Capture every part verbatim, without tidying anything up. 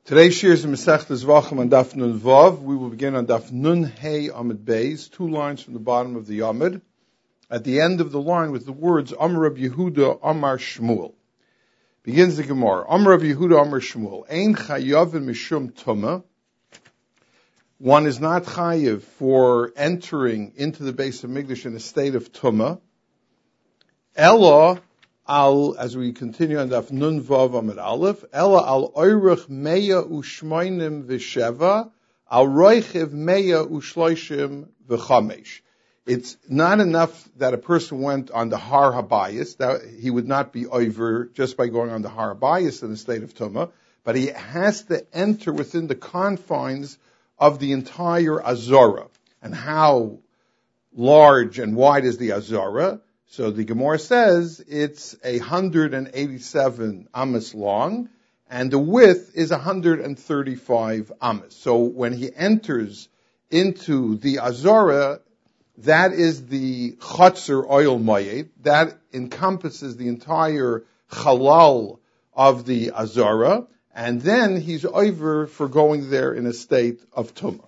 Today's shir is in Masechtas Zvachim on Daf Nun Vav. We will begin on Daf Nun Hey Amud Beis, two lines from the bottom of the Amud. At the end of the line with the words Amar Rab Yehuda Amar Shmuel. Begins the Gemara. Amar Rab Yehuda Amar Shmuel. Ein chayavin mishum tumah. One is not chayiv for entering into the Beis Hamikdash in a state of tumah. Ella al, as we continue on Daf Nun Vav Amud Aleph, Ella al oirich meya ushmoinim v'sheva, al roichiv meya ushloishim v'chamesh. It's not enough that a person went on the Har Habayis, that he would not be over just by going on the Har Habayis in the state of Tumah, but he has to enter within the confines of the entire Azara. And how large and wide is the Azara? So the Gemara says it's one hundred eighty-seven amas long, and the width is one hundred thirty-five amas. So when he enters into the Azara, that is the Chatzar Oil Mayed. That encompasses the entire Chalal of the Azara, and then he's over for going there in a state of Tumah.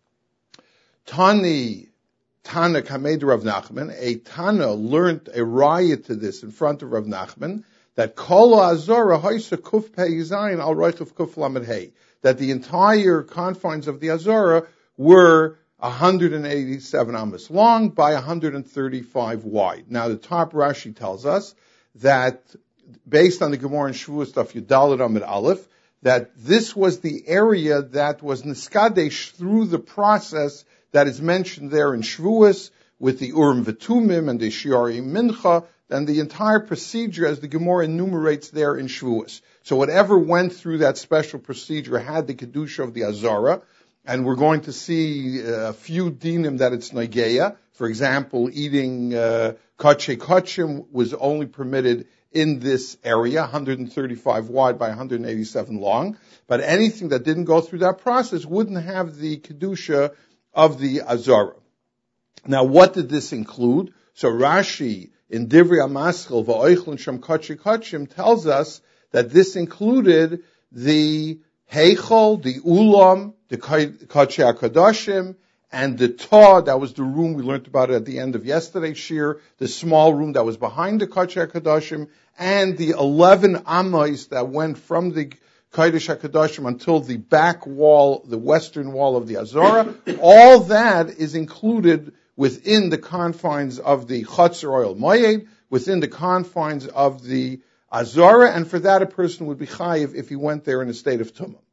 Tani Tana Kamed Rav Nachman, a Tana learned a riot to this in front of Rav Nachman, that Kol Azara Haisa Kuf Pei Zayin Al Reichav Kuf Lamed Hey, that the entire confines of the Azara were one hundred eighty-seven amas long by one hundred thirty-five wide. Now the top Rashi tells us that, based on the Gemara in Shavuos Daf Yudalad Amud Aleph, that this was the area that was niskadesh through the process that is mentioned there in Shavuos with the Urim V'Tumim and the Shiari Mincha, and the entire procedure as the Gemara enumerates there in Shavuos. So whatever went through that special procedure had the Kedusha of the Azara, and we're going to see a few dinim that it's Nageya. For example, eating uh, Kache Kachim was only permitted in this area, one hundred thirty-five wide by one hundred eighty-seven long. But anything that didn't go through that process wouldn't have the Kedusha of the Azara. Now, what did this include? So Rashi in Divrei HaMaschil V'oichlin Shem Kache Kachim tells us that this included the Heichal, the Ulam, the Kache HaKadoshim, and the Ta, that was the room, we learned about it at the end of yesterday's shir, the small room that was behind the Kache HaKadoshim, and the eleven Amais that went from the Kodesh HaKadoshim until the back wall, the western wall of the Azara. All that is included within the confines of the Chatzar Oil Mayed, within the confines of the Azara, and for that a person would be chayiv if he went there in a state of Tumah.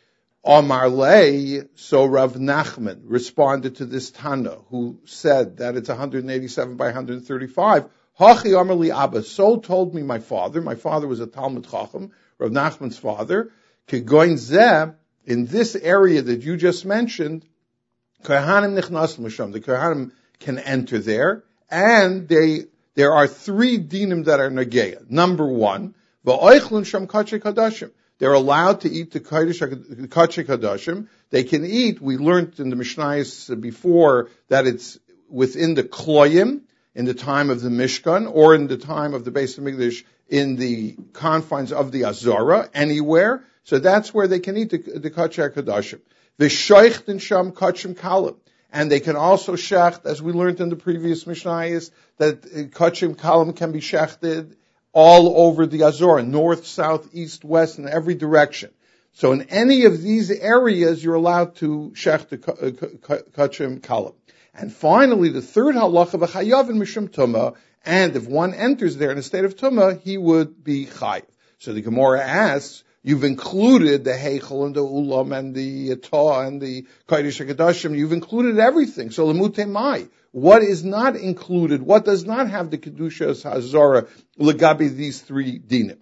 Amar Lei, so Rav Nachman responded to this Tana, who said that it's one hundred eighty-seven by one hundred thirty-five. Hachi Amar Li Abba, so told me my father. My father was a Talmud Chacham, Rav Nachman's father. Kegoin Zeh, in this area that you just mentioned, Kohanim Nichnas L'Masham, the Kohanim can enter there, and they there are three dinim that are Nageya. Number one, V'oichlun Sham Kache Kadashim. They're allowed to eat the Kache Kadashim. They can eat, we learned in the Mishnayos before, that it's within the Kloyim, in the time of the Mishkan, or in the time of the Beis Hamikdash, in the confines of the Azara, anywhere. So that's where they can eat the, the Kache HaKadoshim. V'shoichten sham kachim kalim. And they can also shecht, as we learned in the previous Mishnayos, that kachim kalim can be shechted all over the Azara, north, south, east, west, in every direction. So in any of these areas, you're allowed to shecht the kachim kalim. And finally, the third halacha, v'chayavin mishum tumah, and if one enters there in a state of tumah, he would be chayiv. So the Gemara asks, you've included the Heichel and the Ulam and the Ta and the Kodesh HaKadoshim, you've included everything. So Lemute Mai, what is not included, what does not have the Kedusha Hazara, Legabi, these three dinim?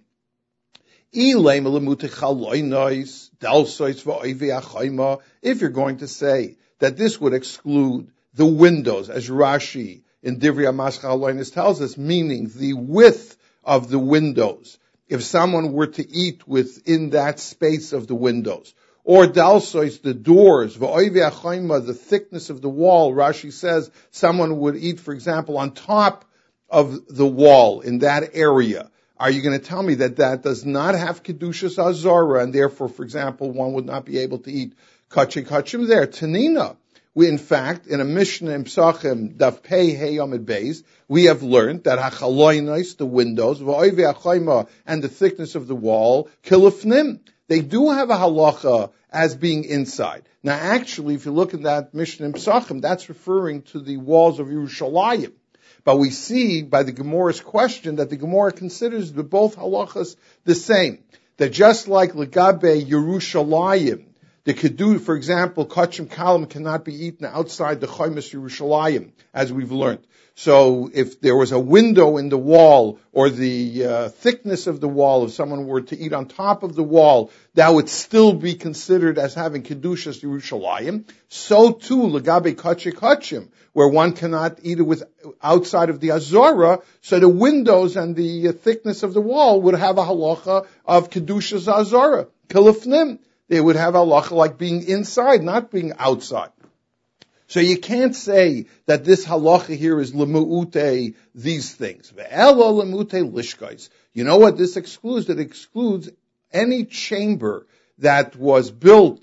If you're going to say that this would exclude the windows, as Rashi in Divrei HaMaschil tells us, meaning the width of the windows, if someone were to eat within that space of the windows, or dalsois, the doors, the thickness of the wall, Rashi says someone would eat, for example, on top of the wall in that area, Are you going to tell me that that does not have Kedushas Azara, and therefore, for example, one would not be able to eat Kachim Kachim there? Tanina. We, in fact, in a Mishnah in Psachim, Daf Pei Hey Yomid Beis, we have learned that hachaloinos, the windows, v'oive achayma, and the thickness of the wall, kilifnim. They do have a halacha as being inside. Now, actually, if you look at that Mishnah in Psachim, that's referring to the walls of Yerushalayim. But we see by the Gemara's question that the Gemara considers the both halachas the same. That just like Legabe Yerushalayim, the kedu, for example, kachim kalam cannot be eaten outside the chaymas Yerushalayim, as we've learned. So if there was a window in the wall, or the uh, thickness of the wall, if someone were to eat on top of the wall, that would still be considered as having kedushas Yerushalayim. So too, legabe kachim kachim, where one cannot eat it with outside of the azora, so the windows and the uh, thickness of the wall would have a halacha of kedushas azora, kilifnim. They would have halacha like being inside, not being outside. So you can't say that this halacha here is lemu'ute, these things. Ve'elo lemu'ute lishkais. You know what this excludes? It excludes any chamber that was built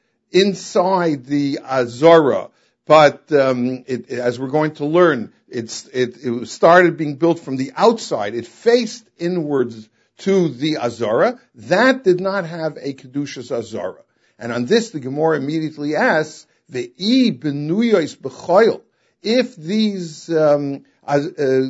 inside the azara, but um, it, as we're going to learn, it's, it, it started being built from the outside. It faced inwards to the azara. That did not have a kedushas azara. And on this, the Gemara immediately asks, Ve'i benuyos b'choil. If these, um, uh,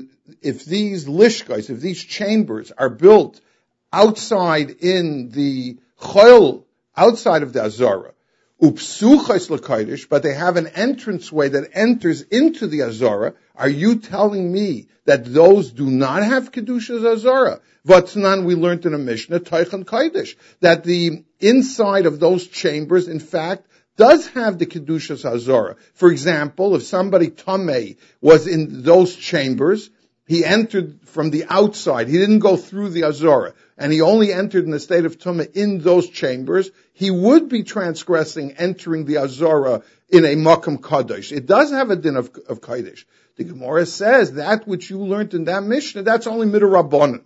if these lishkais, if these chambers are built outside in the choil, outside of the azara, upsuchais l'kodesh, but they have an entranceway that enters into the azara, are you telling me that those do not have kedushas azara? Vatnan, we learned in a Mishnah, Teichen Kodesh, that the inside of those chambers, in fact, does have the Kedushas Azara. For example, if somebody Tameh was in those chambers, he entered from the outside, he didn't go through the Azara, and he only entered in the state of Tumah in those chambers, he would be transgressing entering the Azara in a Makam Kadosh. It does have a din of, of Kodesh. The Gemara says that which you learned in that Mishnah, that's only Midrabanan.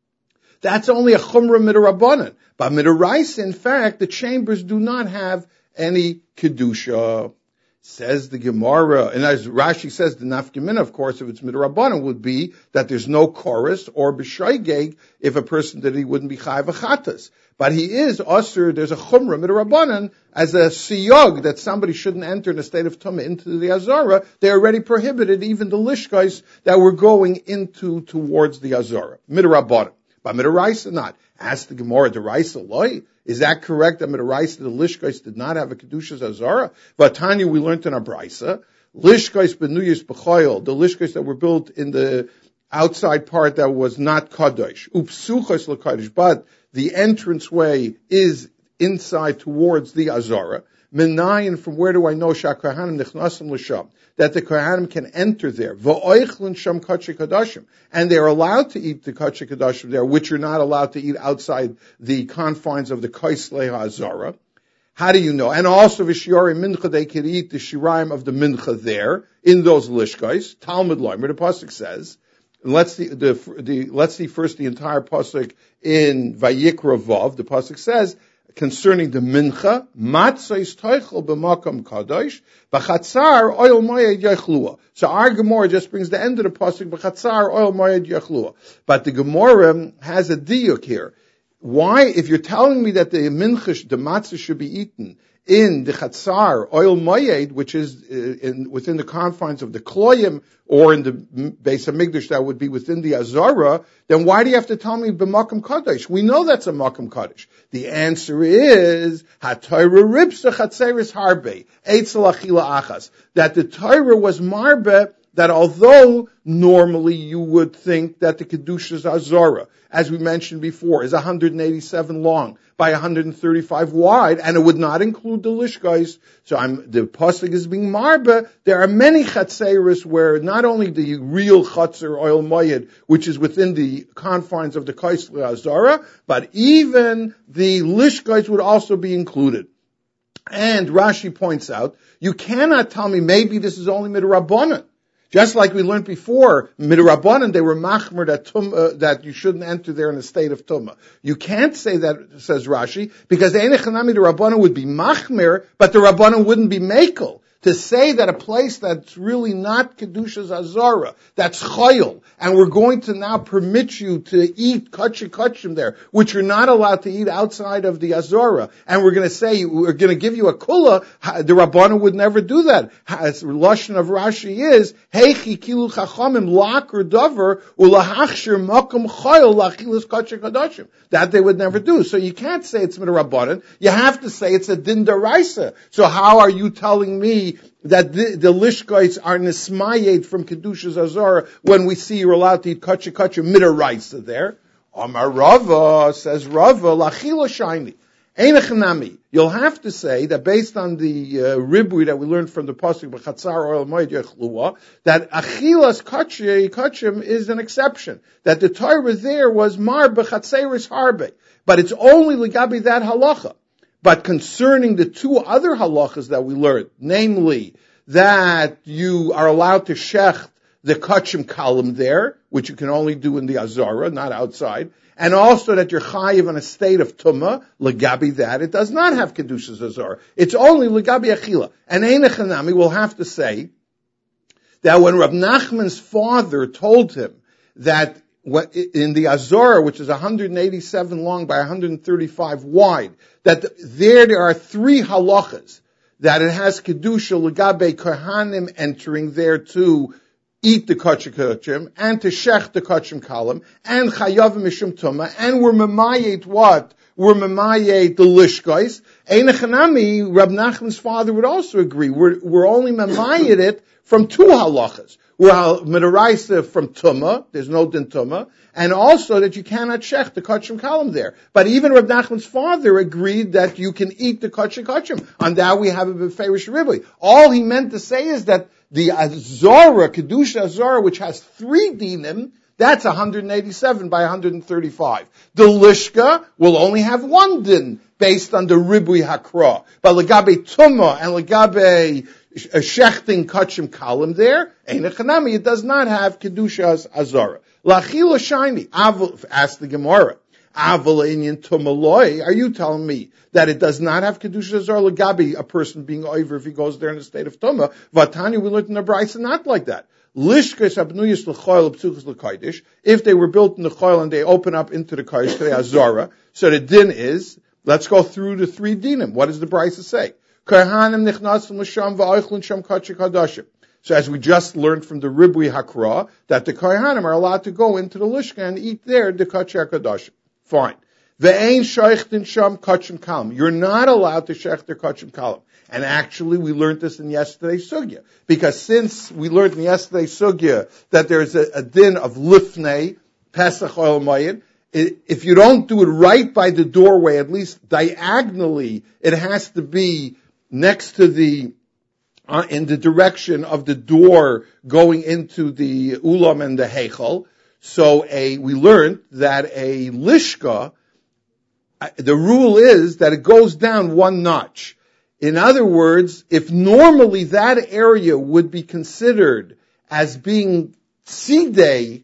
That's only a chumrah midrabanan. But midaraisa, in fact, the chambers do not have any kedusha. Says the Gemara, and as Rashi says, the nafkamina, of course, if it's midrabanan, would be that there's no chorus or b'shaygeg. If a person did, he wouldn't be chayv achatas. But he is usher. There's a chumrah midrabanan as a siyog that somebody shouldn't enter in a state of tumah into the azara. They already prohibited even the lishkais that were going into towards the azara midrabanan. But midaraisa not. Ask the Gemara, deraisa loy. Is that correct that midaraisa, the lishkais did not have a kedushas azara? But Tanya, we learned in our brisa, lishkais benuyos b'choil, the lishkais that were built in the outside part that was not kadosh. Upsuchas l'kadosh, but the entranceway is inside towards the azara. Minayin, from where do I know shakahanim nichnasim l'sham, that the kohanim can enter there, v'oichlin sham kachei kadashim, and they're allowed to eat the kachei kadashim there, which you're not allowed to eat outside the confines of the kaislei ha'azara. How do you know? And also v'shiori mincha, they can eat the shiraim of the mincha there in those lishkais. Talmud Leimer, the pasuk says. And let's see the, the let's see first the entire pasuk in Vayikra Vav. The pasuk says, concerning the mincha, matzos toichel b'makam kadosh, b'chatzar oil moyed yechlua. So our Gemara just brings the end of the pasuk, b'chatzar oil moyed yechlua. But the Gemara has a diuk here. Why, if you're telling me that the mincha, the matzah should be eaten in the chatzar oil moyed, which is in, within the confines of the kloyim, or in the Beis Hamikdash that would be within the azara, then why do you have to tell me b'makam kadosh? We know that's a makam kadosh. The answer is haTorah ribsa chatzeris harbe eitzel achila achas, that the Torah was marbe, that although normally you would think that the Kedushas Azara, as we mentioned before, is one hundred eighty-seven long by one hundred thirty-five wide, and it would not include the lishkais. So I'm, the pasuk is being marba. There are many chatzeris where not only the real chatzer oil moyed, which is within the confines of the kaisle azara, but even the lishkais would also be included. And Rashi points out, you cannot tell me maybe this is only midrabanan. Just like we learned before, midrabanan, they were machmer that tum, uh, that you shouldn't enter there in a state of tumah. You can't say that, says Rashi, because the enechanami, the rabbanan would be machmer, but the rabbanan wouldn't be makel. To say that a place that's really not Kedushas Azara, that's Chayil, and we're going to now permit you to eat Kachim Kachim there, which you're not allowed to eat outside of the Azara, and we're going to say, we're going to give you a Kula, the Rabbana would never do that. As Lashon of Rashi is, Heichi Kilu Chachamim Laker Dover, Ulahachshir Makom Chayil Lachilas Kachim Kadashim. That they would never do. So you can't say it's Midrabanan, you have to say it's a Din Daraisa. So how are you telling me that the, the lishkois are nismayed from Kedushas Azara when we see you're allowed to eat kacha kacha midaraisa there? Amar Rava, says Rava, lachila shiny. Einachanami. You'll have to say that based on the uh, ribui that we learned from the pasuk b'chatzar oil moed yechlua, that achilas kacha kachim is an exception. That the Torah there was mar b'chatzeris harbe, but it's only ligabi that halacha. But concerning the two other halachas that we learned, namely that you are allowed to shecht the kachim column there, which you can only do in the Azara, not outside, and also that you're chayiv in a state of tumah, legabi that, it does not have kedushas Azara. It's only legabi achila. And Einachanami will have to say that when Rab Nachman's father told him that in the Azara, which is one hundred eighty-seven long by one hundred thirty-five wide, that there there are three halachas, that it has kedusha legabe kohanim entering there to eat the kachim kachim, and to shech the kachim kalim, and chayavim mishum tumah, and we're memayet what? We're memayet the lishkais. Einachanami, Rab Nachman's father would also agree. We're, we're only memayet it from two halachas. We're midaraisa from tumah, there's no din tumah, and also that you cannot shech the kachim kalim there. But even Rab Nachman's father agreed that you can eat the kachim kachim. On that we have a beferish ribui. All he meant to say is that the Azara, Kedusha Azara, which has three dinim, that's one hundred eighty-seven by one hundred thirty-five. The Lishka will only have one din based on the Ribui Hakra. But Legabe Tumah and Legabe Shechting Kachim Kalim there, Einachanami, it does not have Kedusha Azara. Lachila Shiny, ask the Gemara. Aval Inyan Tumaloi, are you telling me that it does not have Kedusha Azar Lagabi, a person being over if he goes there in a state of Tumah? Vatani, we learned in the Brisa not like that. Lishkes abnuyas l'choil psuchas l'kaidish, if they were built in the choil and they open up into the kaidish, the Azara, so the din is, let's go through the three dinim. What does the Brisa say? Kohanim nichnasim l'sham va'oichlin sham kachik hadashim. So as we just learned from the Ribui Hakra, that the Kohanim are allowed to go into the Lishka and eat there the kachik hadashim. Fine. Ve'ein sheichtin sham kachim kalim. You're not allowed to sheich their kachim kalim. And actually, we learned this in yesterday's sugya. Because since we learned in yesterday's sugya that there's a, a din of lifnei, pesach oil mayid, if you don't do it right by the doorway, at least diagonally, it has to be next to the, uh, in the direction of the door going into the ulam and the heichal. So a, we learned that a lishka, the rule is that it goes down one notch. In other words, if normally that area would be considered as being tzidei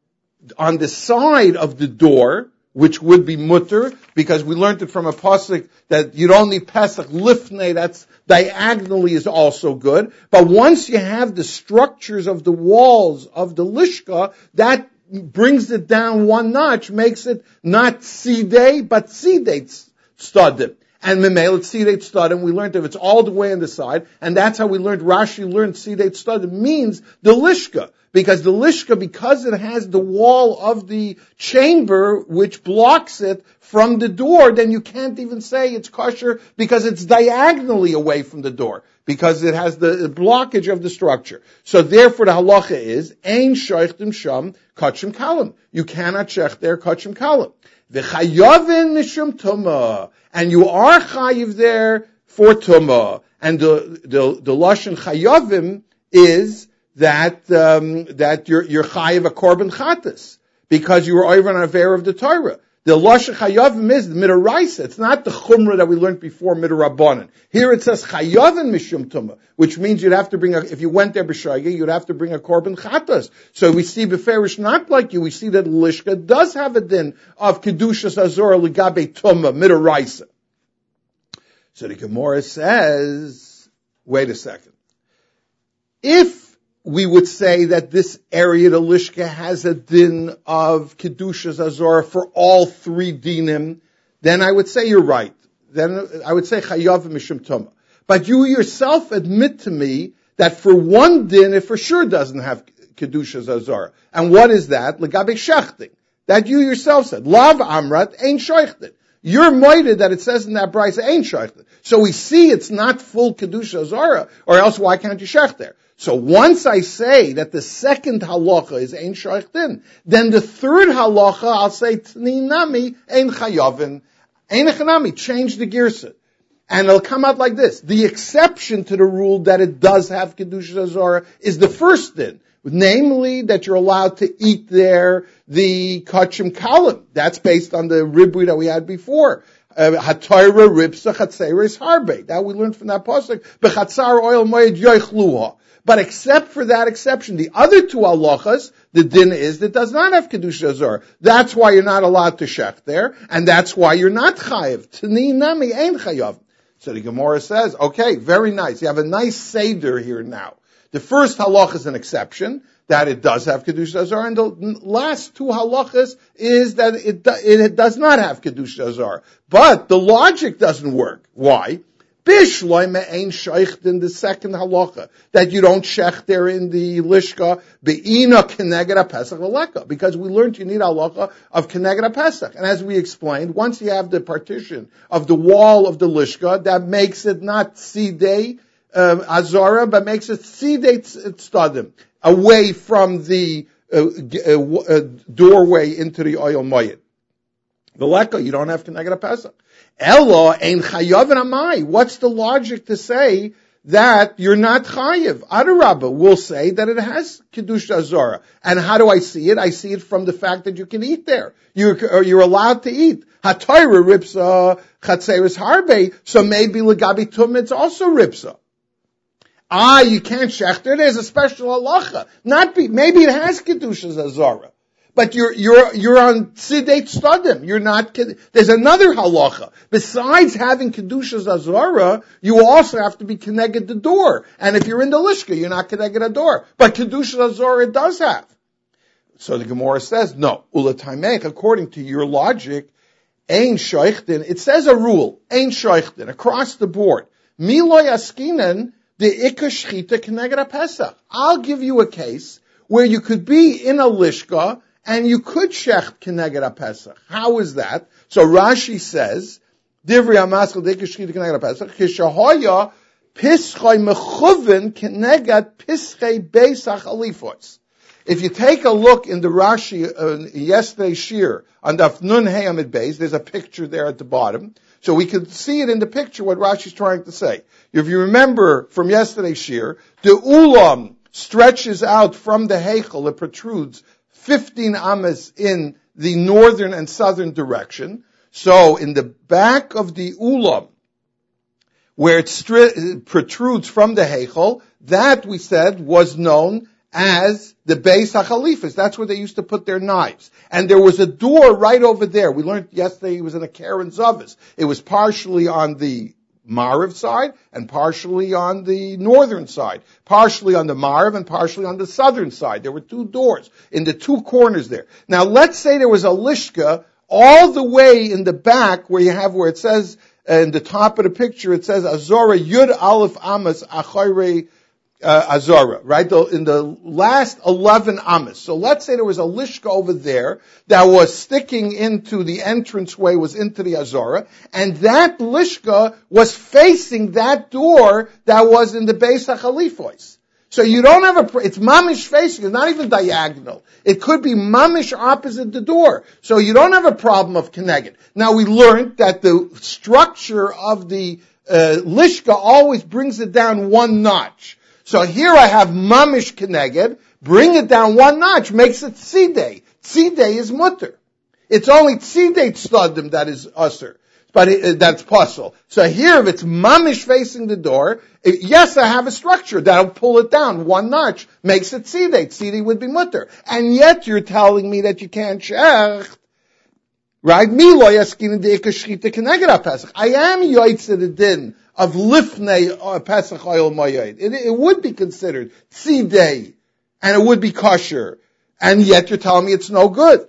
on the side of the door, which would be mutter, because we learned it from a pasuk that you don't need pesach lifnei, that's diagonally is also good. But once you have the structures of the walls of the lishka, that brings it down one notch, makes it not tzidei, but tzidei studim. And Memel, it's Sidei Tzadim. We learned if it's all the way on the side, and that's how we learned, Rashi learned Sidei Tzadim means the Lishka. Because the Lishka, because it has the wall of the chamber which blocks it from the door, then you can't even say it's kosher because it's diagonally away from the door. Because it has the blockage of the structure. So therefore the halacha is, Ein sheichtim sham kachim kalim. You cannot shech there kachim kalim. V'chayavin mishum tumah. And you are chayiv there for tumah. And the, the, the lashon chayavim is that, um, that you're, you're chayiv a korban chatas. Because you were over an aver of the Torah. The Lashon Chayavim is the Midaraisa. It's not the Chumrah that we learned before, Midarabbanan. Here it says Chayavim Mishum Tumah, which means you'd have to bring a, if you went there b'shayga, you'd have to bring a korban chatas. So we see Beferish not like you. We see that Lishka does have a din of Kedushas Azor Ligabe Tumah, Midaraisa. So the Gemara says, wait a second. If we would say that this area, the Lishka, has a din of Kedushas Azor for all three dinim, then I would say you're right. Then I would say Chayav Mishum Tumah. But you yourself admit to me that for one din, it for sure doesn't have Kedushas Azor. And what is that? Legabe Shechting. That you yourself said. Lav Amrat Ein Shoichtin. You're moided that it says in that brayse Ein Shoichtin. So we see it's not full Kedusha Azora, or else why can't you shech there? So once I say that the second halacha is Ein Shoichtin, then the third halacha I'll say Tni Nami Ein Chayavin. Ein Chanami, change the girsa. And it'll come out like this. The exception to the rule that it does have Kedusha Azora is the first din. Namely, that you're allowed to eat there the kachim kalim. That's based on the ribui that we had before. Hatayra ribsa chatzeres harbe. That we learned from that pasuk. Bechatzar oil moed yoichluha. But except for that exception, the other two halachas, the din is that does not have kedusha azor. That's why you're not allowed to shech there, and that's why you're not chayiv. Tani nami ein chayav. So the Gemara says, okay, very nice. You have a nice seder here now. The first halach is an exception, that it does have Kedusha Azar, and the last two halachas is that it, it does not have Kedusha Azar. But the logic doesn't work. Why? Bishloime ein sheicht in the second halacha, that you don't shech there in the lishka, be'ina keneged pesach v'leka, because we learned you need halacha of keneged pesach. And as we explained, once you have the partition of the wall of the lishka, that makes it not sidei, Uh, Azara, but makes it sidei tzadim, away from the uh, uh, uh, doorway into the oil moyed. The leka, you don't have to negate a pesach. Ella ein chayav amai. What's the logic to say that you're not chayiv? Adarabba will say that it has kedusha azara. And how do I see it? I see it from the fact that you can eat there. You're, you're allowed to eat. Hatayra ripsa chatzeres harbe. So maybe legabi tum it's also ripsa. Ah, you can't shechter. There's a special halacha. Not be, maybe it has kedushas azara, but you're you're you're on sidei tzadim. You're not. There's another halacha besides having kedushas azara. You also have to be connected the door. And if you're in the lishka, you're not connected the door. But kedushas azara it does have. So the Gemara says no. Ulataimech, according to your logic, ein shoichtin. It says a rule. Ein shoichtin across the board. Miloy askinan. The ikka shchita keneged pesach. I'll give you a case where you could be in a lishka and you could shecht keneged pesach. How is that? So Rashi says, Divrei Hamaschil the ikka shchita keneged pesach kishahoya pischei mechuven keneged pischei beisach alifos. If you take a look in the Rashi uh, yesterday's shir on Daf Nun Hey Amid Beis, there's a picture there at the bottom. So we can see it in the picture what Rashi's trying to say. If you remember from yesterday's shir, the ulam stretches out from the heichel, it protrudes fifteen amas in the northern and southern direction. So in the back of the ulam, where it stri- protrudes from the heichel, that we said was known as the Beis HaChalifas. That's where they used to put their knives. And there was a door right over there. We learned yesterday it was in a Karen Zavis. It was partially on the Ma'ariv side and partially on the northern side. Partially on the Ma'ariv and partially on the southern side. There were two doors in the two corners there. Now let's say there was a lishka all the way in the back where you have where it says, uh, in the top of the picture, it says Azora Yud Aleph Amas Achayre Uh, Azara, right? The, in the last eleven amas. So let's say there was a lishka over there that was sticking into the entranceway, was into the Azara, and that lishka was facing that door that was in the Beis HaChalifos. So you don't have a, it's mamish facing, it's not even diagonal. It could be mamish opposite the door. So you don't have a problem of keneged. Now we learned that the structure of the uh, lishka always brings it down one notch. So here I have mamish keneged, bring it down one notch, makes it tzidei. Tzidei is mutter. It's only tzidei tzadim that is usher. But it, that's possible. So here, if it's mamish facing the door, it, yes, I have a structure that'll pull it down. One notch makes it tzidei. Tzidei would be mutter. And yet you're telling me that you can't shecht. Right? I am yoytze the din of lifnei Pesach oil moyed. It, it would be considered tzidei, and it would be kosher. And yet you're telling me it's no good.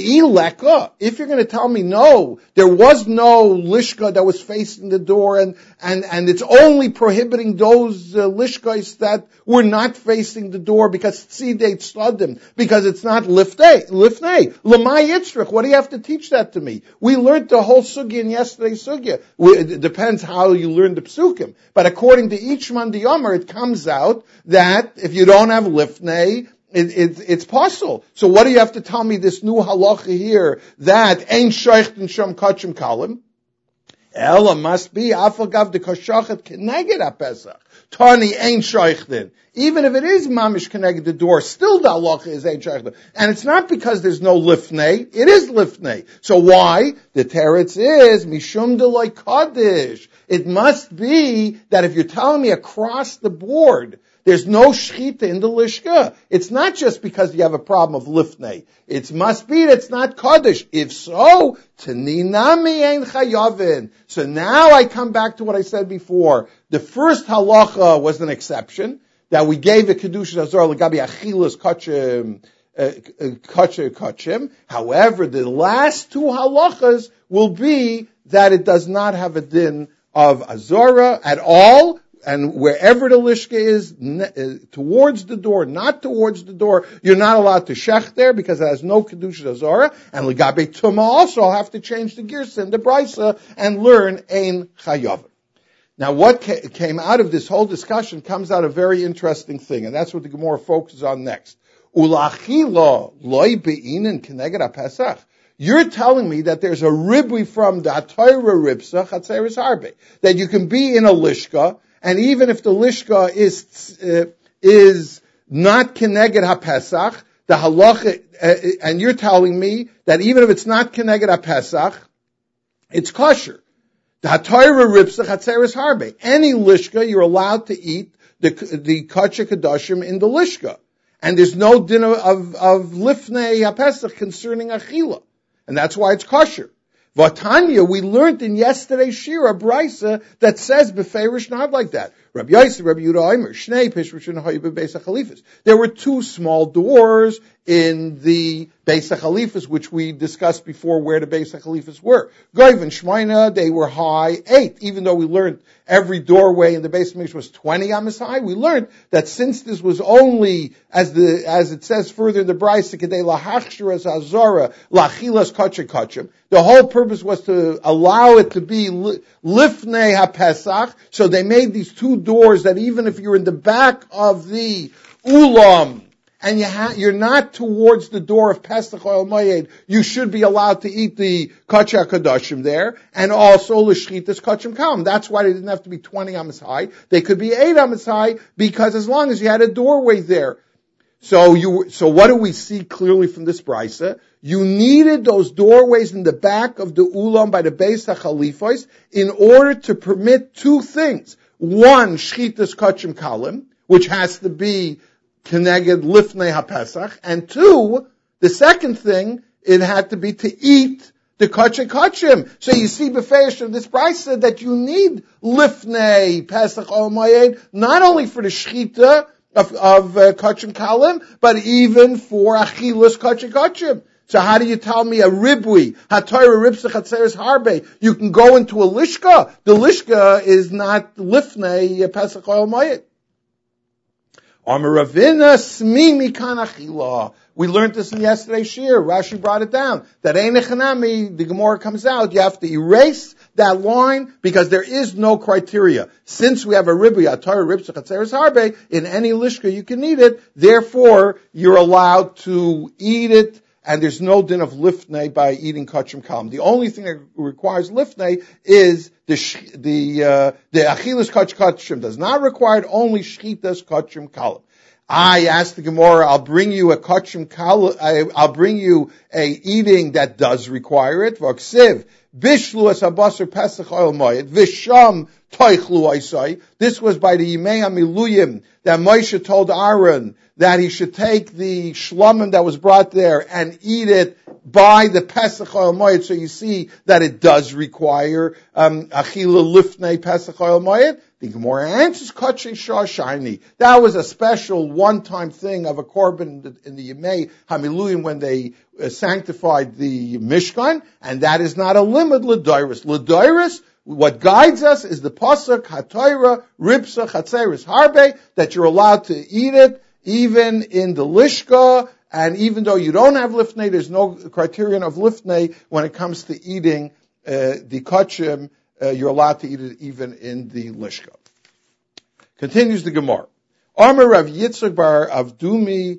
If you're going to tell me no, there was no lishka that was facing the door, and and and it's only prohibiting those uh, lishkais that were not facing the door because tzidei tzadim, because it's not liftei lifnei lamai yitzrich. What do you have to teach that to me? We learned the whole sugya in yesterday's sugya. We, it depends how you learn the psukim, but according to each man diyomer, it comes out that if you don't have lifnei, It, it, it's possible. So what do you have to tell me this new halacha here that ein sheichten sham kachim kalim? Ella must be afagav de kashachet keneged apesach. Tani ein sheichten. Even if it is mamish keneged the door, still the halacha is ein sheichten. And it's not because there's no lifnei. It is lifnei. So why? The teretz is mishum deloi kaddish. It must be that if you're telling me across the board, there's no shchita in the lishka. It's not just because you have a problem of lifnei. It must be that it's not kaddish. If so, taninami ein chayavin. So now I come back to what I said before. The first halacha was an exception, that we gave a kedusha azor legabi achilas kachim, kachim, kachim. However, the last two halachas will be that it does not have a din of azora at all. And wherever the lishka is, uh, towards the door, not towards the door, you're not allowed to shech there because it has no kedusha azara. And legabe tuma also, I'll have to change the girsa in the brisa and learn ein chayav. Now, what ca- came out of this whole discussion comes out a very interesting thing, and that's what the Gemara focuses on next. Ulachila loy be'inin keneged ha-pesach. You're telling me that there's a ribui from the Torah ribsa chatzeres harbe, that you can be in a lishka. And even if the lishka is uh, is not keneged ha-pesach, the halacha, uh, and you're telling me that even if it's not keneged ha-pesach, it's kosher. The ha-Torah ribsa chatzeres harbe. Any lishka, you're allowed to eat the the kachah kadashim in the lishka, and there's no din of of lifnei ha-pesach concerning achila, and that's why it's kosher. Vatanya, we learned in yesterday's shira brisa that says beferish not like that. Rabbi Yosef, Rabbi Yehuda Omer, Shnei Pishvushin Hayyib Beis HaChalifas. There were two small doors in the Beis HaChalifas, which we discussed before where the Beis HaChalifas were. Goiv and Shmaina, they were high eight. Even though we learned every doorway in the Beis HaMikdash was twenty amas high, we learned that since this was only, as the as it says further in the Brisa, Kedei Lahachshiras Azara Lachilas Kachim Kachim, the whole purpose was to allow it to be Lifnei HaPesach, so they made these two doors that even if you're in the back of the ulam, and you ha- you're not towards the door of Pesach Oil Moed, you should be allowed to eat the Kachah Kadashim there, and also L'shchitas Kachim Kalam. That's why they didn't have to be twenty amas high. They could be eight amas high, because as long as you had a doorway there. So you, so what do we see clearly from this brisa? You needed those doorways in the back of the ulam by the Beis HaChalifos in order to permit two things. One, Shchitas Kachim Kalim, which has to be Keneged Lifnei HaPesach, and two, the second thing, it had to be to eat the Kachim Kachim. So you see befeish of this brisa that you need Lifnei Pesach Ol Moed, not only for the Shchita of, of uh, Kachim Kalim, but even for Achilas Kachim Kachim. So how do you tell me a ribui, ha-Torah ribsa chatzeres harbe, you can go into a lishka? The lishka is not lifnei Pesach Oil Moed. Amaravina smimi kanachila. We learned this in yesterday's shir. Rashi brought it down. That ein echanami, the Gemara comes out, you have to erase that line because there is no criteria. Since we have a ribui, ha-Torah ribsa chatzeres harbe, in any lishka you can eat it, therefore you're allowed to eat it, and there's no din of lifnei by eating kachim kalim. The only thing that requires lifnei is the the uh, the achilas kach kachim does not require it, only shchitas kachim kalim. I asked the Gemara, I'll bring you a kachim kal, I'll bring you a eating that does require it. V'aksiv, bishlu as habasar pesach oil moed, v'sham toichlu oisai. This was by the Yimei HaMiluyim that Moshe told Aaron that he should take the shlomim that was brought there and eat it by the pesach oil moed. So you see that it does require um, achila lifnei pesach oil moed. The Gemara answers kachei shashani. That was a special one-time thing of a korban in the, in the Yimei HaMiluyim when they uh, sanctified the Mishkan, and that is not a limit l'doiris. L'doiris, what guides us is the pasuk hatoira ribsa chatzeris harbe, that you're allowed to eat it even in the lishka, and even though you don't have lifnei, there's no criterion of lifnei when it comes to eating uh, the kachim. Uh, you're allowed to eat it even in the lishka. Continues the Gemara. Amar Rav Yitzchak bar Avdumi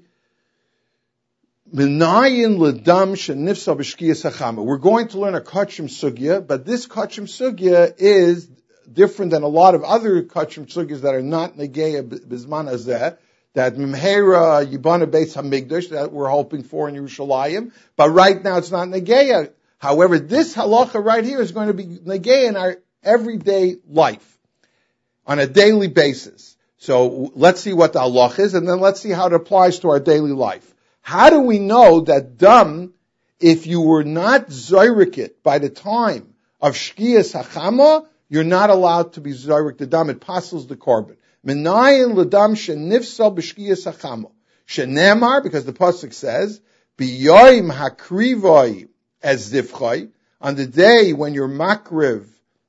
minayin ledam shenifsa b'shkiyas hachama. We're going to learn a kachim sugya, but this kachim sugya is different than a lot of other kachim sugyas that are not negeya b'zman hazeh, that mimhera yibana beis hamikdash that we're hoping for in Yerushalayim, but right now it's not negeya. However, this halacha right here is going to be negay in our everyday life, on a daily basis. So let's see what the halacha is, and then let's see how it applies to our daily life. How do we know that dam, if you were not zorik it by the time of shkiyas hachama, you're not allowed to be zorik the dam, it passes the korban. Menayin ledam shenifsal b'shkiyas hachama. Shenemar, because the pasuk says, biyoim hakrivoi as zivchai, on the day when you're makriv,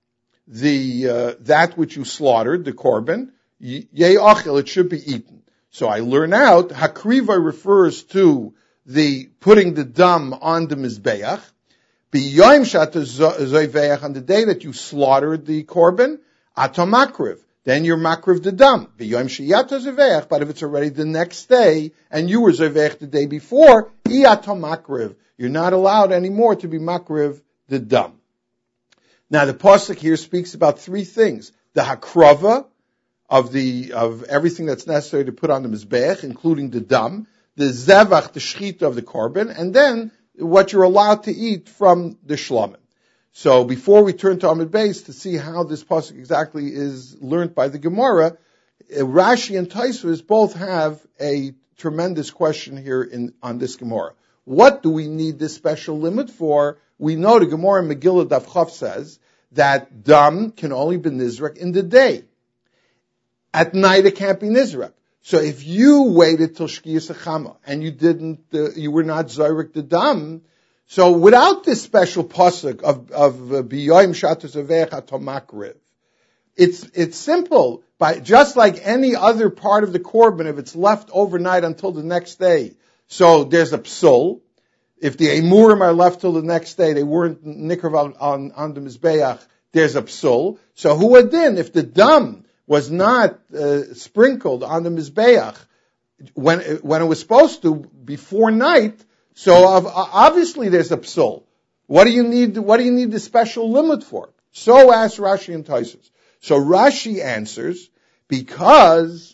the, uh, that which you slaughtered, the korban, yei achil, it should be eaten. So I learn out, hakriva refers to the, putting the dam on the mizbeach, biyoim shata zoiveach, on the day that you slaughtered the korban, ato makriv, then you're makriv the dam, biyoim sheyata zoiveach, but if it's already the next day, and you were zoiveach the day before, i ato makriv, you're not allowed anymore to be makriv the dam. Now the pasuk here speaks about three things: the hakrava of the of everything that's necessary to put on the mizbeach, including the dam, the zevach, the shchita of the korban, and then what you're allowed to eat from the shlomim. So before we turn to Amud Beis to see how this pasuk exactly is learned by the Gemara, Rashi and Tosfos both have a tremendous question here in on this Gemara. What do we need this special limit for? We know the Gemara in Megillah Daf Chav says that dam can only be nizrak in the day. At night it can't be nizrak. So if you waited till Shkiyas Hachama and you didn't, uh, you were not zorik the dam, so without this special pasuk of of biyoim shatus avech atomakriv, it's it's simple. By just like any other part of the korban, if it's left overnight until the next day. So there's a psul. If the emurim are left till the next day, they weren't nikrav on, on the mizbeach, there's a psul. So who adin, if the dam was not uh, sprinkled on the mizbeach when, when it was supposed to before night, so uh, obviously there's a psul. What do you need, what do you need the special limit for? So asks Rashi and Tosfos. So Rashi answers, because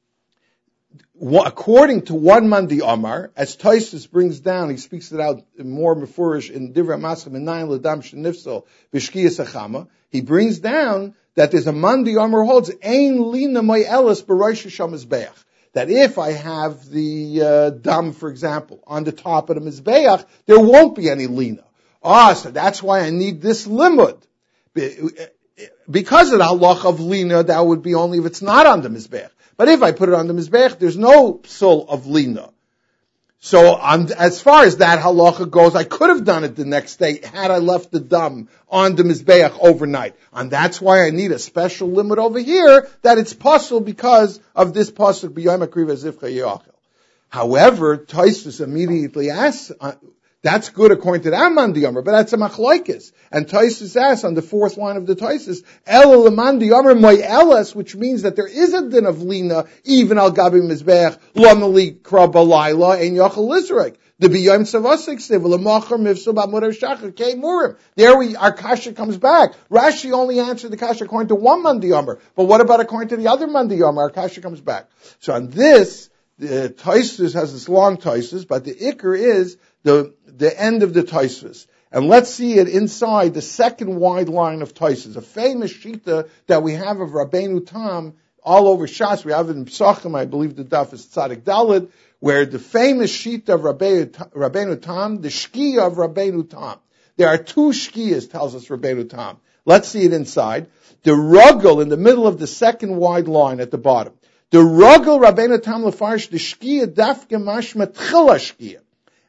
according to one Mandi Omar, as Tosfos brings down, he speaks it out more mefurish in Divrei Maschem Minayin L'Dam Shenifsal B'Shkiyas Hachama. He brings down that there's a Mandi Omar holds Ein Lina May Elis B'Rosh Hashem Mizbeach. That if I have the uh, dam, for example, on the top of the mizbeach, there won't be any lina. Ah, so that's why I need this limud. Because of the halach of lina, that would be only if it's not on the mizbeach. But if I put it on the mizbeach, there's no psul of lina. So on, as far as that halacha goes, I could have done it the next day had I left the dam on the mizbeach overnight. And that's why I need a special limit over here that it's possible because of this pasuk b'yom akriva zivcha yachil. However, Tosfos immediately asks, uh, that's good according to that Mandi Yomer, but that's a machlokes. And Tosfos asks on the fourth line of the Tosfos, El Mandi Yomer Moy Elas, which means that there is a din of lina, even al gabi mizbeach, Lomali Krab Balayla, and Yachal Lizrek. The B'yom Savasik Siv, L'machar Mivsu B'Amur Shachar, Kei Murim. There we, our kasha comes back. Rashi only answered the kasha according to one Mandi Yomer, but what about according to the other Mandi Yomer? Our kasha comes back. So on this, The Tosfos has this long Tosfos, but the Iker is the the end of the Tosfos. And let's see it inside the second wide line of Tosfos, a famous shita that we have of Rabbeinu Tam all over Shas. We have it in Pesachim, I believe the daf is Tzadik Daled, where the famous shita of Rabbeinu, Rabbeinu Tam, the shkia of Rabbeinu Tam. There are two shkiyas, tells us Rabbeinu Tam. Let's see it inside. The ruggle in the middle of the second wide line at the bottom. The ruggle Rabbeinu Tam lefarish the shkia dafke mashma tchila shkia.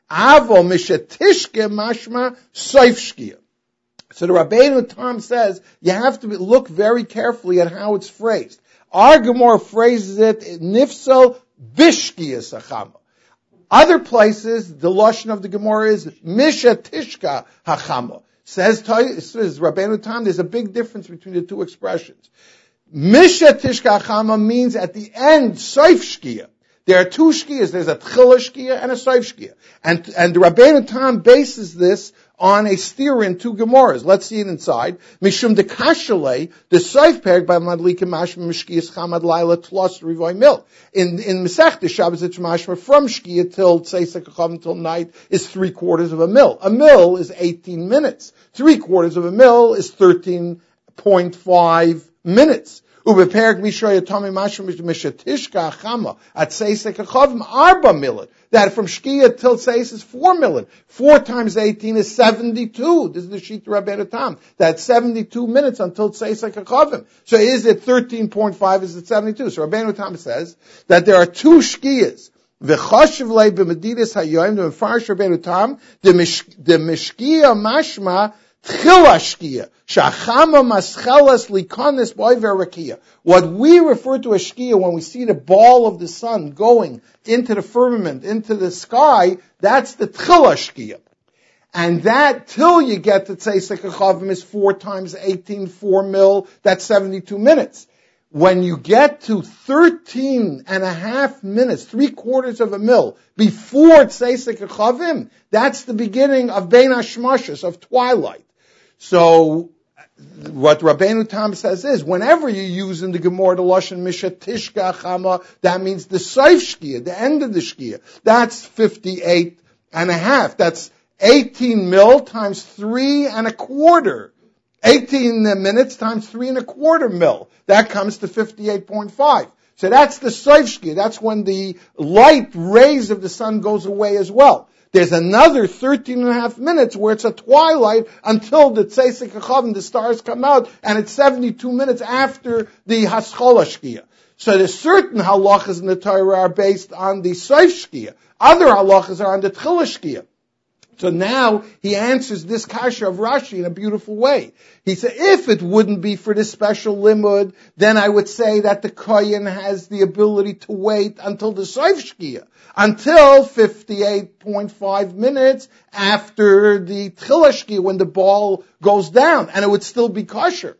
Avo mishetishke mashma soif shkia. So the Rabbeinu Tam says you have to look very carefully at how it's phrased. Our Gemara phrases it nifsal bishkia sachama. Other places, the lashon of the Gemara is mishetishka hachama. Says, says Rabbeinu Tam, there's a big difference between the two expressions. Mishetishka hachama means at the end soif shkia. There are two shkiyas. There's a tchila shkiya and a soif shkiya. And, and the Rabbeinu Tam bases this on a steer in two Gemaras. Let's see it inside. Mishum de kashalei, the soif perek by madlika mashma mishkiyas chamad laila tlos rivoy mil. In, in Masech, the Shabbos it's mashma from shkiya till tzeisek achav until night is three quarters of a mil. A mil is eighteen minutes. Three quarters of a mil is thirteen point five minutes. Ubeperek mishoy atami mashma mishatishka chama at tzeisek achavim arba milit. That from shkia till tzeis is four milit. Four times eighteen is seventy-two. This is the Shita Rabbeinu Tam. That's seventy-two minutes until tzeisek achavim. So is it thirteen point five? Is it seventy-two? So Rabbeinu Tam says that there are two shkias. V'choshev lei b'medidus hayoyim the mefarish Rabbeinu Tam the mishkia mashma tchila shkia. Shachama maschelas likonis boiver rakia. What we refer to as shkia when we see the ball of the sun going into the firmament, into the sky, that's the tchila shkia. And that, till you get to tzeisek achavim, is four times eighteen, four mil, that's seventy-two minutes. When you get to thirteen and a half minutes, three quarters of a mil, before tzeisek achavim, that's the beginning of bein hashmashos, of twilight. So, what Rabbeinu Tam says is, whenever you use in the Gemara the lashon mishatishka chama, that means the soif shkia, the end of the shkia. That's fifty-eight and a half. That's eighteen mil times three and a quarter. eighteen minutes times three and a quarter mil. That comes to fifty-eight point five. So that's the soif shkia. That's when the light rays of the sun goes away as well. There's another thirteen and a half minutes where it's a twilight until the tzeisek achavim, the stars come out, and it's seventy-two minutes after the haschola shkia. So there's certain halachas in the Torah are based on the soif shkia. Other halachas are on the tchila shkia. So now he answers this kasha of Rashi in a beautiful way. He said, if it wouldn't be for this special limud, then I would say that the kohen has the ability to wait until the soif shkia, until fifty-eight point five minutes after the tchila shkia, when the ball goes down, and it would still be kosher.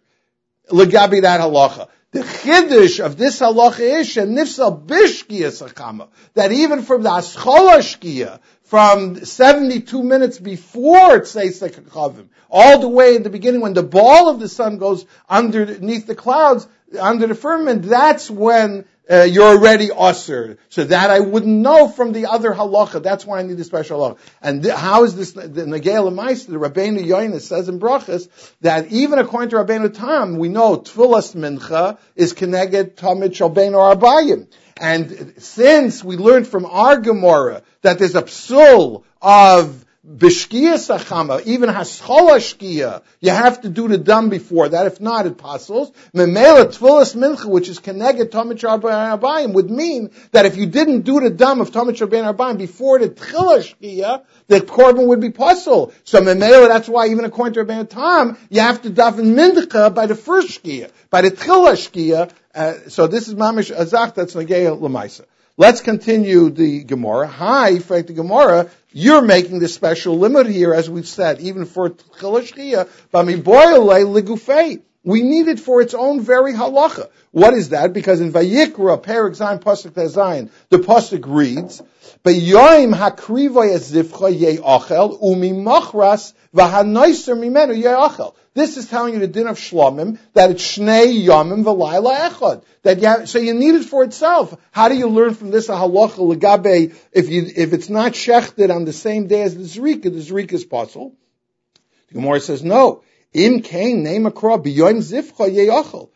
Legabi that halacha. The chiddush of this halacha is nifsal bishkia sakama, that even from the aschola shkia, from seventy-two minutes before tzeisek achavim, all the way in the beginning when the ball of the sun goes underneath the clouds, under the firmament, that's when uh, you're already osir. So that I wouldn't know from the other halacha. That's why I need a special halacha. And th- how is this? The Negei L'Maisa, the Rabbeinu Yonis says in Brachas that even according to Rabbeinu Tam, we know Tfilas Mincha is connected Tamid Shalbein or Arbayim. And since we learned from our Gemara that there's a psul of bishkia sachama, even haschola shkia, you have to do the dam before that. If not, it passes. Memela tfilas mincha, which is connected Tamid Shalbein Arbayim, would mean that if you didn't do the dam of Tamid Shalbein Arbayim before the tchila shkia, the korban would be pasul. So memela, that's why even according to Rabbeinu Tam, you have to daven mincha by the first shkia, by the tchila shkia. Uh, so this is mamish azach, that's Negei L'Maisa. Let's continue the Gemara. Hi, Frank, the Gemara, you're making this special limit here, as we've said, even for tchila shkia, b'miboyalei ligufei. We need it for its own very halacha. What is that? Because in Vayikra, Perek Zayin, Pasuk Tezayin, the Pasuk reads, B'yoyim hakrivoy ezivcha ye'achel, umimachras v'hanaiser mimenu ye'achel. This is telling you the din of Shlomim, that it's Shnei Yomim V'Layla Echad. That you have, so you need it for itself. How do you learn from this a halacha legabe, if you, if it's not shechted on the same day as the Zrika, the Zrika is possible? The Gemara says, no. Im kain name akra b'yoim zivcha ye'achal.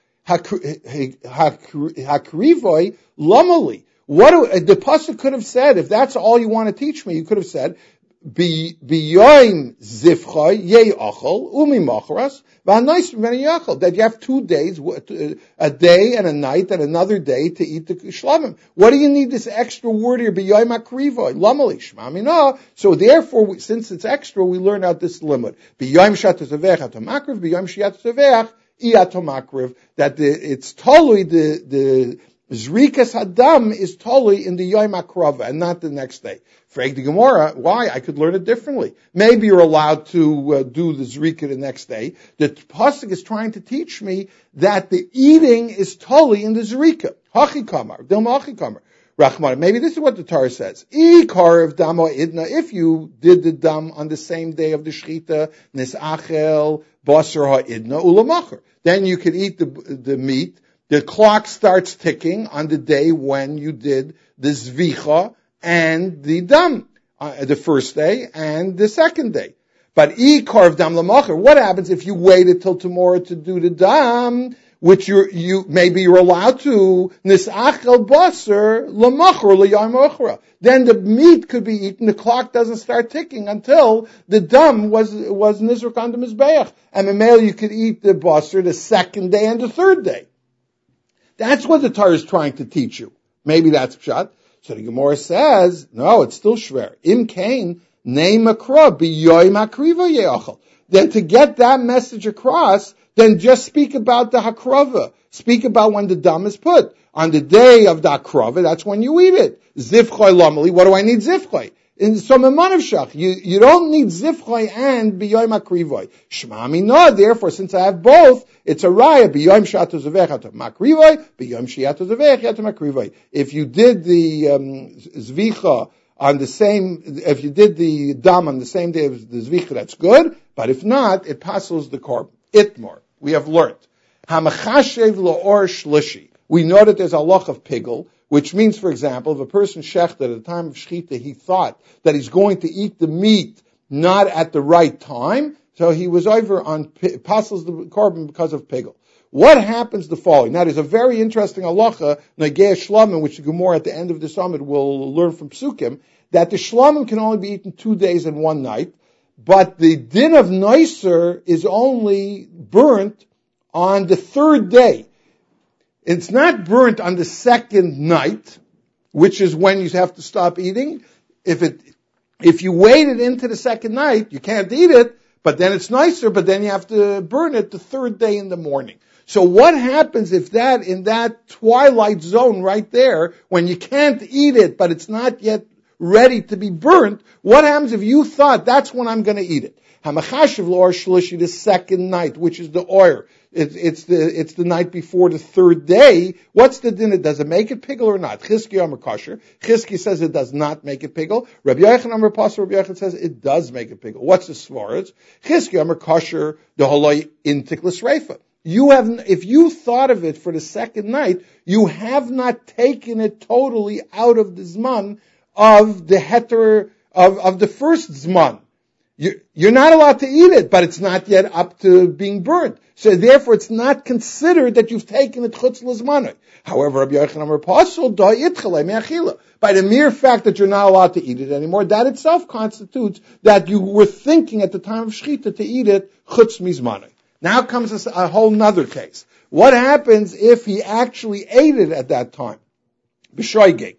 Hakrivoi lamali. What do, the pasuk could have said, if that's all you want to teach me, you could have said, B'yoim zivcha ye'achal umi machras v'anais v'meni yachal. That you have two days, a day and a night and another day to eat the shlamim. What do you need this extra word here? B'yoim akrivoi lamali shmamina. So therefore, since it's extra, we learn out this limit. B'yoim shatazavech atomakriv. B'yoim shiatazavech iatomakriv. That the, it's totally the the Zrikas Hadam is totally in the Yom HaKrava and not the next day. Frag the Gemara, why? I could learn it differently. Maybe you're allowed to uh, do the Zrika the next day. The Pasuk is trying to teach me that the eating is totally in the Zrika. Hachi Kamar, Dilma Hachi Kamar. Rachman, maybe this is what the Torah says. Ikar of Damo Idna, if you did the Dam on the same day of the Shechita, Nisachel, Basar HaIdna, Ulamacher. Then you could eat the, the meat. The clock starts ticking on the day when you did the Zvicha and the Dam, uh, the first day and the second day. But Ikar of Dam Lamacher, what happens if you waited till tomorrow to do the Dam, which you you maybe you're allowed to, Nisachel Basar Lamacher L'Yom Ochra. Then the meat could be eaten, the clock doesn't start ticking until the Dam was was Nizruk on the Mizbeach. And in male you could eat the Basar the second day and the third day. That's what the Torah is trying to teach you. Maybe that's pshat. So the Gemara says, no, it's still shver. Im kain name akra b'yoyim hakriva ye'achal. Then to get that message across, then just speak about the hakrava. Speak about when the dam is put. On the day of the hakrava, that's when you eat it. Zivchoy lamali. What do I need zivchoy? In some Shach, you you don't need zivchoy and b'yoyim hakrivoy. Shmami no. Therefore, since I have both, it's a raya b'yoyim shatu zavech atam makrivoy, b'yoyim shiatu zavech atam makrivoy. If you did the um, zvicha on the same, if you did the dam on the same day as the zvicha, that's good. But if not, it passes the korban. Itmar. We have learned hamachashev laor shlishi. We know that there's a loch of pigel, which means, for example, if a person shechted at the time of shechita, he thought that he's going to eat the meat not at the right time, so he was over on passes the korban because of pigel. What happens the following? Now, there's a very interesting halacha, Nagei Shlamim, which the Gemara at the end of the summit will learn from Psukim, that the Shlamim can only be eaten two days and one night, but the din of Noiser is only burnt on the third day. It's not burnt on the second night, which is when you have to stop eating. If it, if you wait it into the second night, you can't eat it, but then it's nicer, but then you have to burn it the third day in the morning. So what happens if that, in that twilight zone right there, when you can't eat it, but it's not yet ready to be burnt, what happens if you thought that's when I'm going to eat it? Hamachashiv l'or shlishi, the second night, which is the oyer. It's, it's the it's the night before the third day. What's the dinner? Does it make it pigel or not? Chizki Amar Kasher. Chizki says it does not make it pigel. Rabbi Yochanan Amar Passer. Rabbi Yochanan says it does make it pigel. What's the svaras? Chizki Amar Kasher. The haloi in tiklas reifa. You have, if you thought of it for the second night, you have not taken it totally out of the zman of the heter of of the first zman. You, you're not allowed to eat it, but it's not yet up to being burnt. So therefore, it's not considered that you've taken it chutz l'zmanoi. However, Rabbi Yochanan Amar Pasel da itchalei me'achila. By the mere fact that you're not allowed to eat it anymore, that itself constitutes that you were thinking at the time of shechita to eat it chutz mizmanoi. Now comes a, a whole nother case. What happens if he actually ate it at that time? B'shoigeg.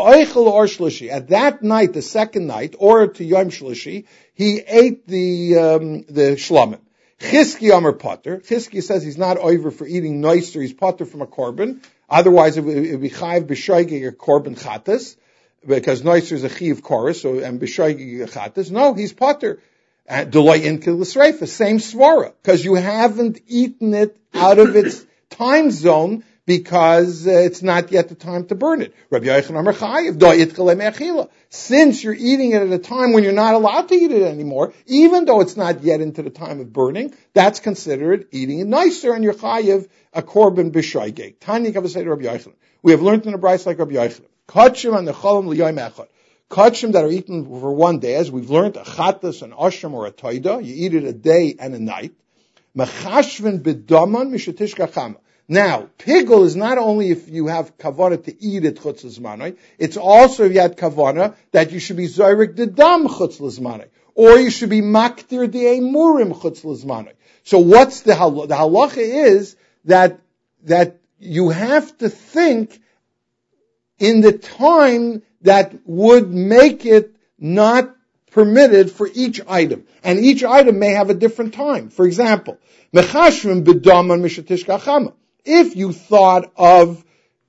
At that night, the second night, or to Yom Shlishi, he ate the um, the shlamim. Chizki Amar Potter. Chizki says he's not over for eating noiser. He's potter from a korban. Otherwise, it would be chayiv b'shoigeg a korban chatas, because noiser is a chiv chorus, so and b'shoigeg a chatas. No, he's potter. Delay in l'sreifa, same svara, because you haven't eaten it out of its time zone because uh, it's not yet the time to burn it. Rabbi Yochanan Amar Chayiv, do yitkale me'achila. Since you're eating it at a time when you're not allowed to eat it anymore, even though it's not yet into the time of burning, that's considered eating it nicer, and you're Chayiv a korban b'shoigeg. Tanya Kavasei Rabbi Yochanan. We have learned in the Bryce like Rabbi Yochanan. Kachim and the cholim l'yoyim echad. Kachim that are eaten for one day, as we've learned, a chatas, an ashram, or a toida, you eat it a day and a night. Mechashven b'daman mishatishka chama. Now, pigul is not only if you have kavana to eat it chutz l'zmanai, it's also if you had kavana that you should be zorik the dam chutz l'zmanai, or you should be maktir the emurim chutz l'zmanai. So what's the halacha? The halacha is that, that you have to think in the time that would make it not permitted for each item. And each item may have a different time. For example, mechashrim b'daman mishatishka chama. If you thought of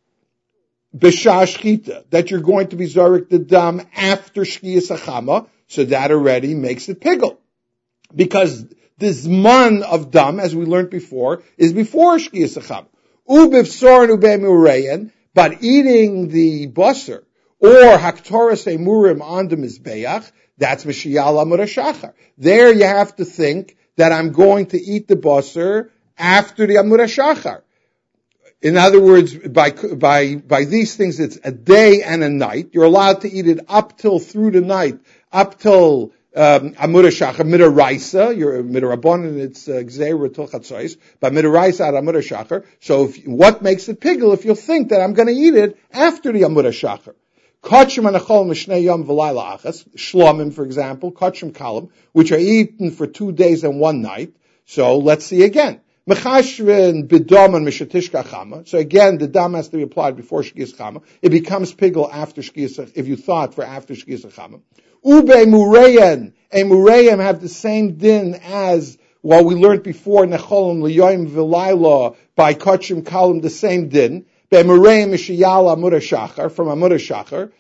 b'shah shchita, that you're going to be zorik the dam after shkiyas hachama, so that already makes it pigul. Because the zman of dam, as we learned before, is before shkiyas hachama. Ubivsoran ubemureyan, but eating the basar, or haktoras emurim on the mizbeach, that's Mishiyal Amud HaShachar. There you have to think that I'm going to eat the basar after the Amud HaShachar. In other words, by, by, by these things, it's a day and a night. You're allowed to eat it up till through the night, up till um, Amud HaShachar, Midaraisa, you're Midarabonin, it's Gzeira till Chatzos, but Midaraisa at Amud HaShachar. So if, what makes it pigul if you'll think that I'm going to eat it after the Amud HaShachar? Kachim anachol mishnei yom v'layla achas, shlomim, for example, kachim kalim, which are eaten for two days and one night. So let's see again. Mechashrin b'dam and mishatishka chama. So again, the dam has to be applied before shkiyas chama. It becomes pigul after shkiyas, if you thought for after shkiyas chama. Ube mureyan, a mureyan have the same din as, well, we learned before, necholim liyoim v'layla, by kachim kalim, the same din. Be'mureim mishiyal Amud HaShachar, from Amud HaShachar.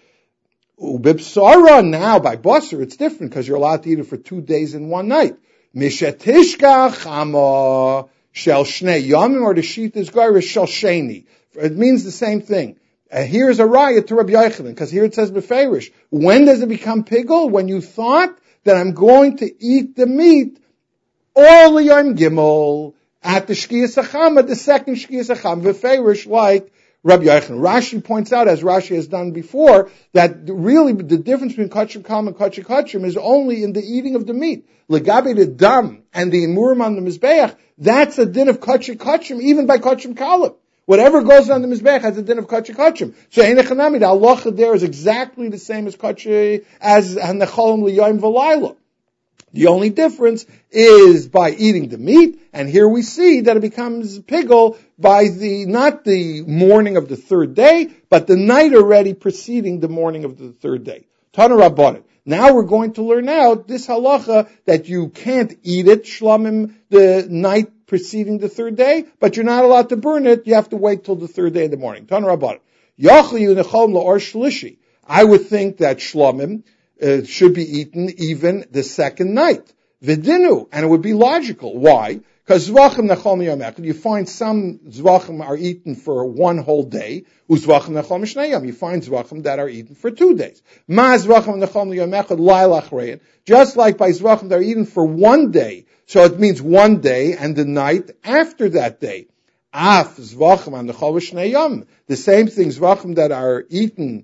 Ubibsara, now by basar, it's different because you're allowed to eat it for two days and one night. Mishatishka chama shel shnei yamim, or the sheet is garish shel sheni. It means the same thing. Uh, here's a riot to Rabbi Yochanan, because here it says beferish. When does it become pigul? When you thought that I'm going to eat the meat, or liyom gimel, at the shkiyas hachama, the second shkiyas hachama, beferish, like Rabbi Yochanan. Rashi points out, as Rashi has done before, that really the difference between kachim kalim and kachim kachim is only in the eating of the meat. Legabe the dam and the imurim on the mizbeach, that's a din of kachim kachim, even by kachim kalim. Whatever goes on the mizbeach has a din of kachim kachim. So einechanami, the halacha there is exactly the same as kachim, as hanecholim liyoim v'layla. The only difference is by eating the meat, and here we see that it becomes pigul by the, not the morning of the third day, but the night already preceding the morning of the third day. Tana Rabbanan. Now we're going to learn out this halacha that you can't eat it, shlamim, the night preceding the third day, but you're not allowed to burn it, you have to wait till the third day in the morning. Tana Rabbanan. Yachli unechom la'or shlishi. I would think that shlamim, Uh, should be eaten even the second night. Vidinu, and it would be logical. Why? Because zvachim nechol miyom echad, you find some zvachim are eaten for one whole day, uzvachim nechol mishnei yom, you find zvachim that are eaten for two days. Ma zvachim nechol miyom echad lailach rein, just like by zvachim that are eaten for one day, so it means one day and the night after that day. Af zvachim nechol mishnei yom, the same thing, zvachim that are eaten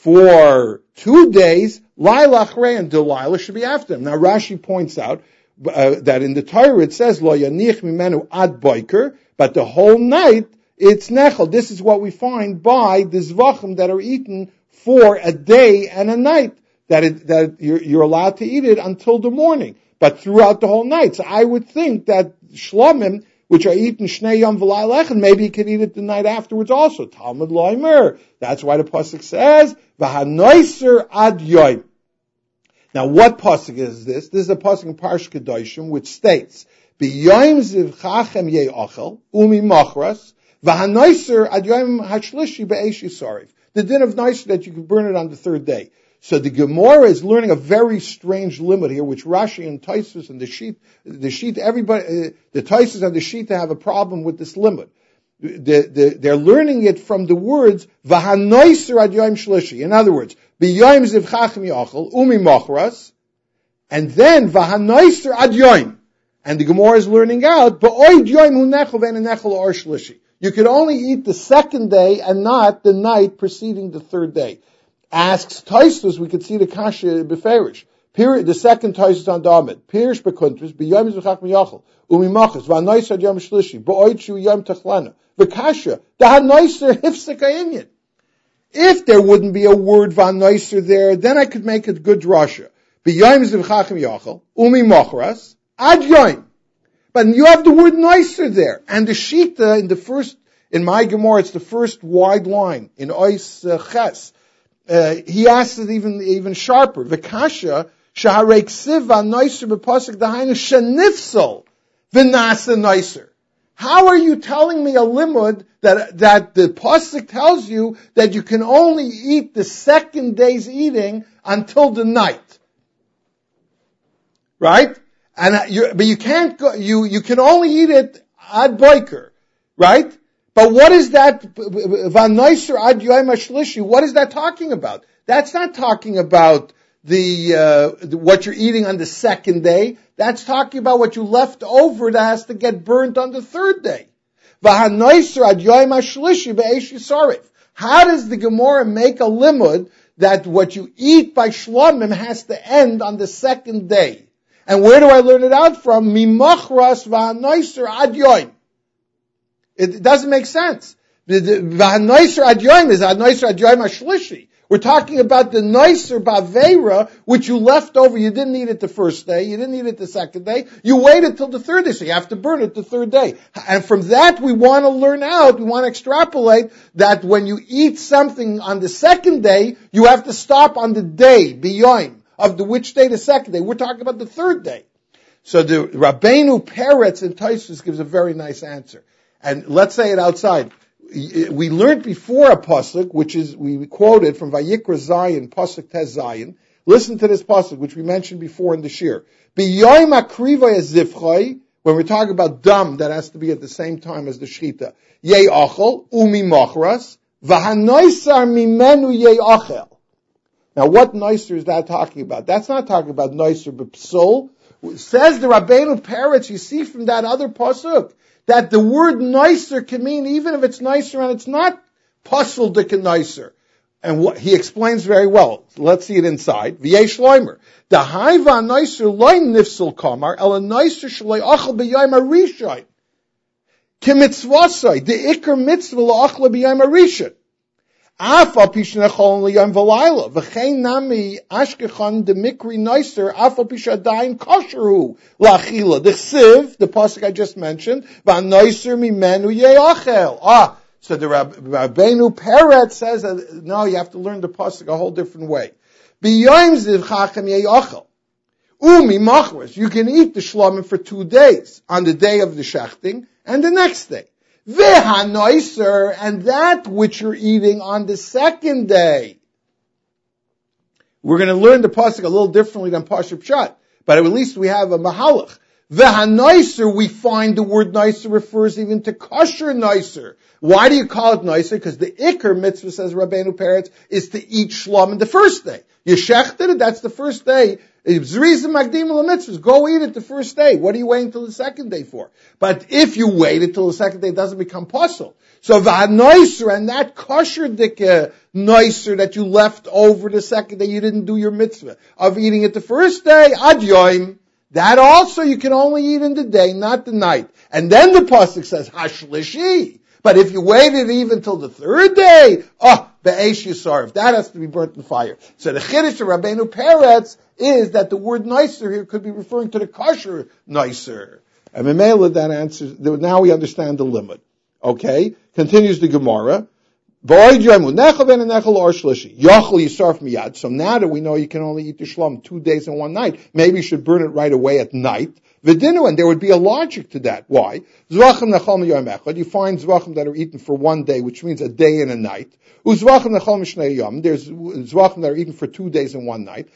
for two days, Laila Achrei, and Delilah should be after him. Now Rashi points out uh, that in the Torah it says, Lo yanich mimenu ad boiker, but the whole night it's nechel. This is what we find by the zvachim that are eaten for a day and a night, that it, that you're, you're allowed to eat it until the morning, but throughout the whole night. So I would think that shlamim, which are eaten shnei yom v'layla echad, maybe you could eat it the night afterwards also. Talmud loimer. That's why the pasuk says, v'hanoiser ad yoim. Now, what pasuk is this? This is a pasuk in Parsh Kedoshim, which states, "B'yoim zivchachem ye'achel umi machras v'hanoiser ad yoim hashlishi be'esh yisarif." The din of noiser that you can burn it on the third day. So the Gemara is learning a very strange limit here, which Rashi and Taisus and the sheet, the sheet, everybody, uh, the Taisus and the sheet have a problem with this limit. the, the, they're learning it from the words v'hanoiser ad yom shlishi. In other words, b'yom zivchachem yachol umi mochras, and then v'hanoiser ad yom. And the Gemara is learning out ba'oid yom hu nechol v'enechol or shlishi. You could only eat the second day and not the night preceding the third day. Asks Tosfos, we could see the kasha beferish. Period. The second Tosfos on David. Pirish bekuntris b'yom zivchachem yachol umi mochras v'hanoiser ad yom shlishi ba'oid shu yom techlana. V'kasha, the hanoiser hifsek ha'inyan. If there wouldn't be a word v'hanoiser there, then I could make a good drasha. B'yom zivchachem yachol, umi mochras, ad yom. But you have the word noiser there. And the shita in the first, in my Gemara, it's the first wide line, in ois uh, ches. Uh, he asks it even, even sharper. V'kasha, shaharek siv v'hanoiser b'posek dahainu shenifsol, v'nasa noiser. How are you telling me a limud that, that the pasuk tells you that you can only eat the second day's eating until the night? Right? And you, but you can't go, you, you can only eat it ad boiker. Right? But what is that, v'hanoiser ad yom hashlishi, what is that talking about? That's not talking about the, uh, the, what you're eating on the second day. That's talking about what you left over that has to get burnt on the third day. V'hanoiser ad yom hashlishi be'esh yisarif. How does the Gemara make a limud that what you eat by shlomim has to end on the second day? And where do I learn it out from? Mimachras v'hanoiser ad yom. It doesn't make sense. V'hanoiser ad yom is hanoiser ad yom hashlishi. We're talking about the noiser bavera, which you left over. You didn't eat it the first day. You didn't eat it the second day. You waited till the third day, so you have to burn it the third day. And from that, we want to learn out, we want to extrapolate that when you eat something on the second day, you have to stop on the day, biyom, of the which day the second day. We're talking about the third day. So the Rabbeinu Peretz in Tosfos gives a very nice answer. And let's say it outside. We learned before a pasuk, which is, we quoted from Vayikra Zion, pasuk Tez Zion. Listen to this pasuk, which we mentioned before in the shir. B'yoyim akrivay zivchay, when we're talking about dam, that has to be at the same time as the shchita. Yei achol, umi machras, v'hanoisar mimenu yei achel. Now what noiser is that talking about? That's not talking about noiser b'psul. Says the Rabbeinu Peretz, you see from that other pasuk, that the word nicer can mean even if it's nicer and it's not puzzled to nicer. And what, he explains very well. Let's see it inside. V'yesh loimer. The haiva nicer loin nifsel kamar, el a nicer shaloi achal b'yayim arishayin. Kimitzvasai, the ikar mitzvah la'achal b'yayim arishayin. Afa pishnechol l'yayim v'layla. V'chein nami ashkechan de mikri nicer, afa pishadayin kosherhu la'achila. The chsiv, the pasuk I just mentioned, v'anicer mimenu ye'achel. Ah, so the Rabbeinu Peretz says that, no, you have to learn the pasuk a whole different way. B'yayim zivchachem ye'achel. Umi machras, you can eat the shlomim for two days, on the day of the shechting, and the next day. V'hanoiser, and that which you're eating on the second day. We're going to learn the pasuk a little differently than Pashup Pshat, but at least we have a mahalach. V'hanoiser, we find the word noiser refers even to kosher noiser. Why do you call it noiser? Because the ikar mitzvah, says Rabbeinu Peretz, is to eat shlom on the first day. You shechted it, that's the first day. Zriza magdim mitzvahs, go eat it the first day. What are you waiting till the second day for? But if you wait until the second day, it doesn't become puzzle. So v'hanoiser, and that kosher dika noiser that you left over the second day, you didn't do your mitzvah of eating it the first day, ad yom. That also you can only eat in the day, not the night. And then the pasuk says hashlishi. But if you waited even till the third day, oh, be'esh yisarv, that has to be burnt in fire. So the chiddush of Rabbeinu Peretz is that the word nicer here could be referring to the kosher nicer. And Memela, that answers, now we understand the limit. Okay? Continues the Gemara. So now that we know you can only eat the shlom two days and one night, maybe you should burn it right away at night. V'dinu, and there would be a logic to that. Why? You find zvachim that are eaten for one day, which means a day and a night. There's zvachim that are eaten for two days and one night.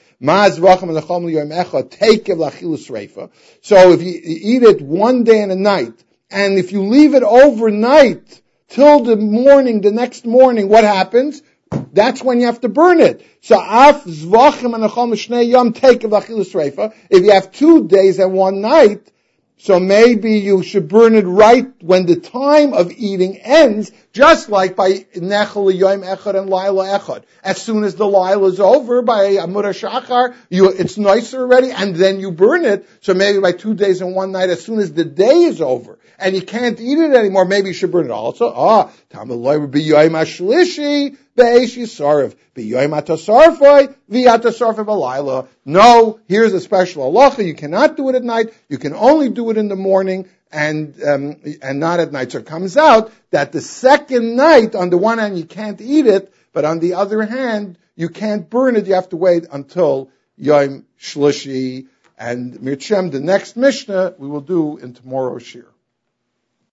So if you eat it one day and a night, and if you leave it overnight, till the morning, the next morning, what happens? That's when you have to burn it. So af zvachim anachal mishnei yom take v'achilas reifa. If you have two days and one night, so maybe you should burn it right when the time of eating ends, just like by nechel yom echad and laila echad. As soon as the laila is over by amura shachar, you, it's nicer already, and then you burn it. So maybe by two days and one night, as soon as the day is over, and you can't eat it anymore, maybe you should burn it also. Ah, tamaloi b'yoyim ashlishi be'esh yisarv b'yoyim atasarfoi v'atasarfoi b'layla. No, here's a special halacha. You cannot do it at night. You can only do it in the morning and um, and not at night. So it comes out that the second night, on the one hand, you can't eat it, but on the other hand, you can't burn it. You have to wait until Yom Shlishi. And Mirchem, the next Mishnah, we will do in tomorrow's shir.